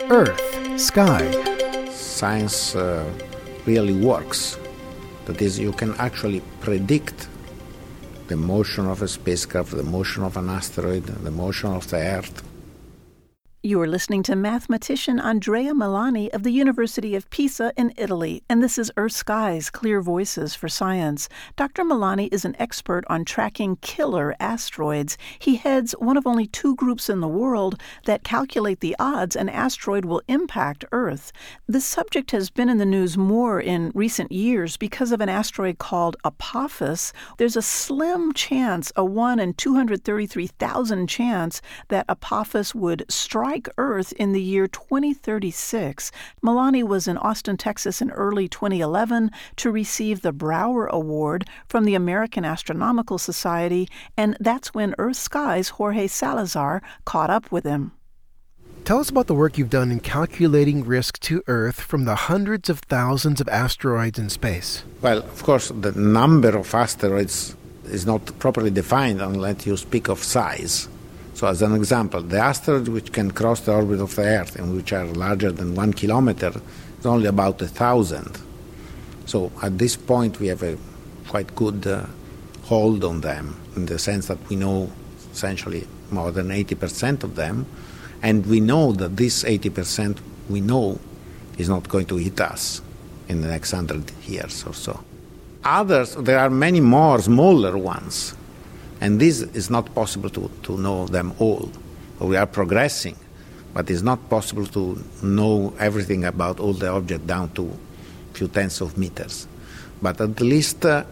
Earth, sky. Science really works. That is, you can actually predict the motion of a spacecraft, the motion of an asteroid, the motion of the Earth. You are listening to mathematician Andrea Milani of the University of Pisa in Italy, and this is Earth Sky's Clear Voices for Science. Dr. Milani is an expert on tracking killer asteroids. He heads one of only 2 groups in the world that calculate the odds an asteroid will impact Earth. This subject has been in the news more in recent years because of an asteroid called Apophis. There's a slim chance, a 1 in 233,000 chance, that Apophis would strike Earth in the year 2036. Milani was in Austin, Texas in early 2011 to receive the Brower Award from the American Astronomical Society, and that's when Earth Sky's Jorge Salazar caught up with him. Tell us about the work you've done in calculating risk to Earth from the hundreds of thousands of asteroids in space. Well, of course, the number of asteroids is not properly defined unless you speak of size. So as an example, the asteroids which can cross the orbit of the Earth and which are larger than 1 kilometer is only about 1,000. So at this point we have a quite good hold on them, in the sense that we know essentially more than 80% of them, and we know that this 80% we know is not going to hit us in the next 100 years or so. Others, there are many more smaller ones, and this is not possible to know them all. We are progressing, but it's not possible to know everything about all the objects down to a few tenths of meters. But at least the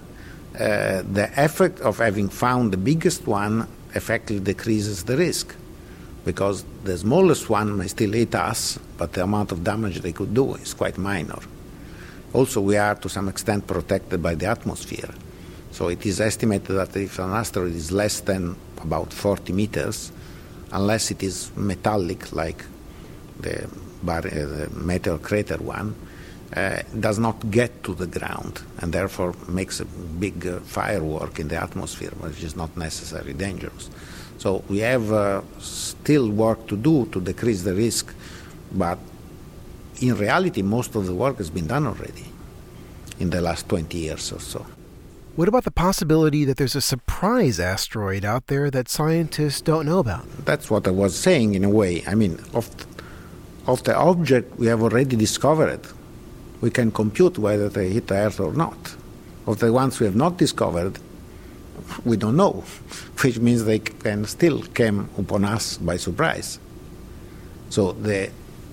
effect of having found the biggest one effectively decreases the risk, because the smallest one may still hit us, but the amount of damage they could do is quite minor. Also, we are to some extent protected by the atmosphere. So it is estimated that if an asteroid is less than about 40 meters, unless it is metallic like the meteor crater one, does not get to the ground and therefore makes a big firework in the atmosphere, which is not necessarily dangerous. So we have still work to do to decrease the risk, but in reality most of the work has been done already in the last 20 years or so. What about the possibility that there's a surprise asteroid out there that scientists don't know about? That's what I was saying in a way. I mean, of the object we have already discovered, we can compute whether they hit the Earth or not. Of the ones we have not discovered, we don't know, which means they can still come upon us by surprise. So the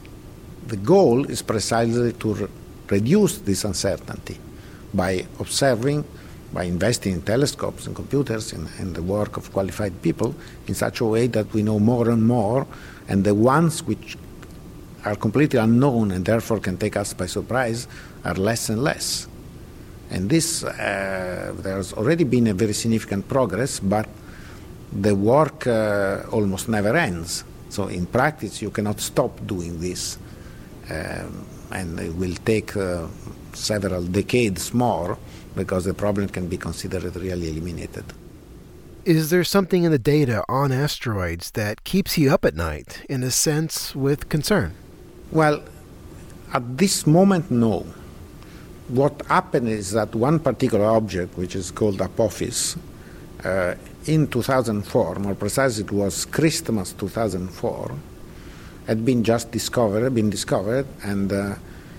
goal is precisely to reduce this uncertainty by observing, by investing in telescopes and computers and the work of qualified people in such a way that we know more and more, and the ones which are completely unknown and therefore can take us by surprise are less and less. And this, there's already been a very significant progress, but the work almost never ends. So in practice you cannot stop doing this, and it will take several decades more, because the problem can be considered really eliminated. Is there something in the data on asteroids that keeps you up at night, in a sense, with concern? Well, at this moment, no. What happened is that one particular object, which is called Apophis, in 2004, more precisely it was Christmas 2004, had been discovered, and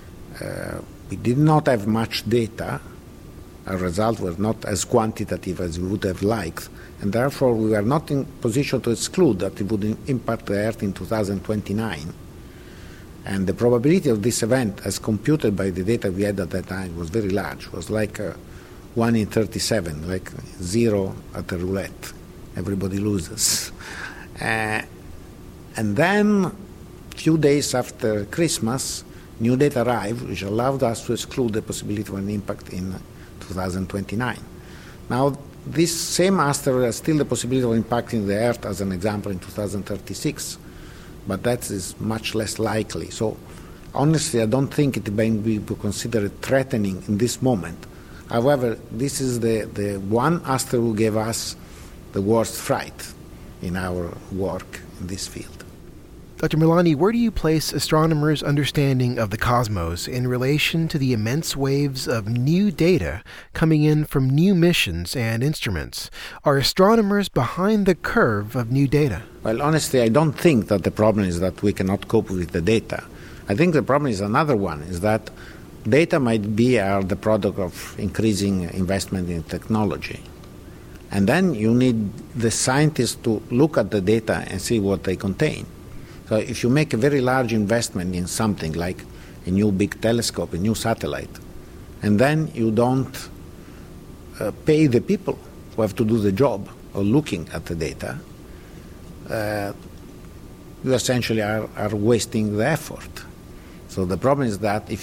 we did not have much data. Our results were not as quantitative as we would have liked, and therefore we were not in position to exclude that it would impact the Earth in 2029. And the probability of this event, as computed by the data we had at that time, was very large. It was like 1 in 37, like 0 at a roulette. Everybody loses. And then, a few days after Christmas, new data arrived, which allowed us to exclude the possibility of an impact in 2029. Now, this same asteroid has still the possibility of impacting the Earth, as an example, in 2036, but that is much less likely. So, honestly, I don't think it may be considered threatening in this moment. However, this is the one asteroid who gave us the worst fright in our work in this field. Dr. Milani, where do you place astronomers' understanding of the cosmos in relation to the immense waves of new data coming in from new missions and instruments? Are astronomers behind the curve of new data? Well, honestly, I don't think that the problem is that we cannot cope with the data. I think the problem is another one, is that data might be the product of increasing investment in technology. And then you need the scientists to look at the data and see what they contain. So if you make a very large investment in something like a new big telescope, a new satellite, and then you don't pay the people who have to do the job of looking at the data, you essentially are wasting the effort. So the problem is that if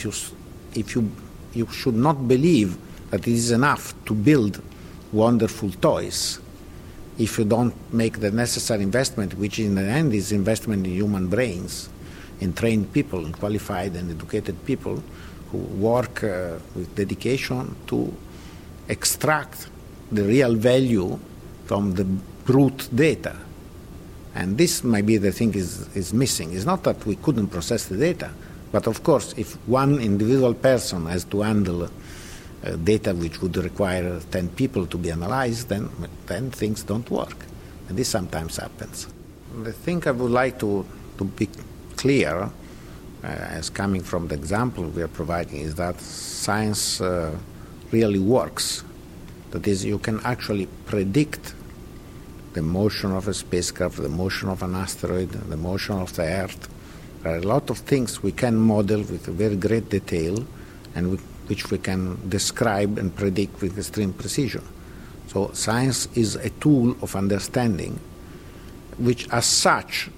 you should not believe that it is enough to build wonderful toys if you don't make the necessary investment, which in the end is investment in human brains, in trained people, in qualified and educated people who work with dedication to extract the real value from the brute data. And this might be the thing is missing. It's not that we couldn't process the data, but of course, if one individual person has to handle data which would require 10 people to be analyzed, then things don't work. And this sometimes happens. The thing I would like to be clear, as coming from the example we are providing, is that science really works. That is, you can actually predict the motion of a spacecraft, the motion of an asteroid, the motion of the Earth. There are a lot of things we can model with very great detail and which we can describe and predict with extreme precision. So science is a tool of understanding, which as such,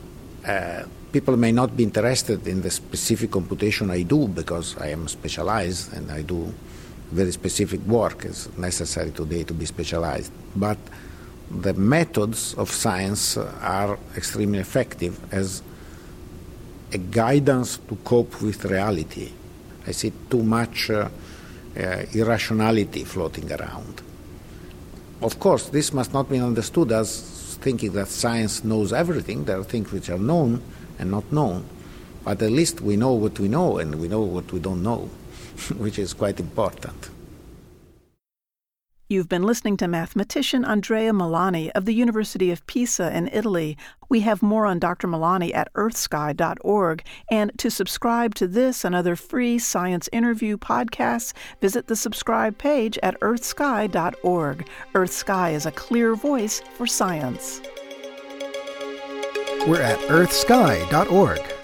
people may not be interested in the specific computation I do because I am specialized and I do very specific work. It's necessary today to be specialized. But the methods of science are extremely effective as a guidance to cope with reality. I see too much irrationality floating around. Of course, this must not be understood as thinking that science knows everything. There are things which are known and not known. But at least we know what we know and we know what we don't know, which is quite important. You've been listening to mathematician Andrea Milani of the University of Pisa in Italy. We have more on Dr. Milani at earthsky.org. And to subscribe to this and other free science interview podcasts, visit the subscribe page at earthsky.org. EarthSky is a clear voice for science. We're at earthsky.org.